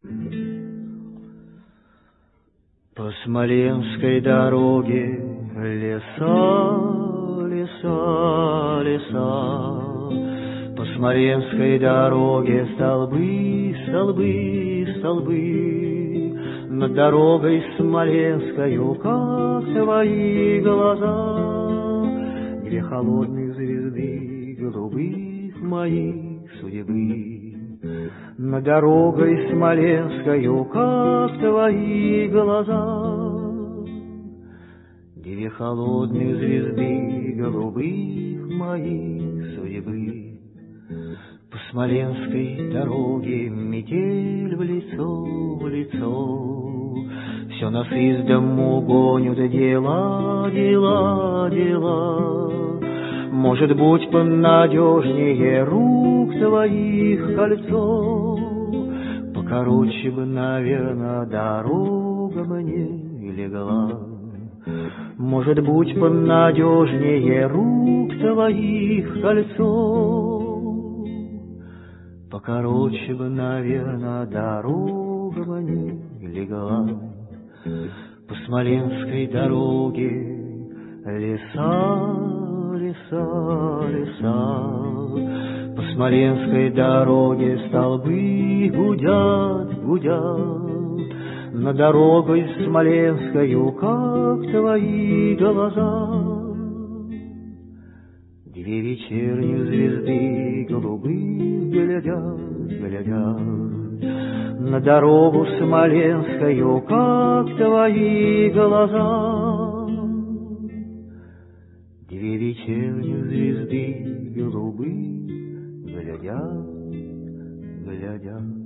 По Смоленской дороге леса, леса, леса. По Смоленской дороге столбы, столбы, столбы. Над дорогой смоленскою, как твои глаза, две холодных звезды голубых моих судьбы. Над дорогой смоленскою, как твои глаза, две холодных звезды голубых моих судьбы. По Смоленской дороге метель в лицо, все нас из дому гонят дела, дела, дела. Может быть, понадежнее рук твоих кольцо, покороче бы, наверно, дорога мне легла. Может быть, понадежнее рук твоих кольцо, покороче бы, наверно, дорога мне легла. По Смоленской дороге леса, леса, леса. По Смоленской дороге столбы гудят, гудят. Над дорогой смоленскою, как твои глаза, две вечерних звезды голубых глядят, глядят. На дорогу смоленскою, как твои глаза, две вечерних звезды голубых глядят, глядят.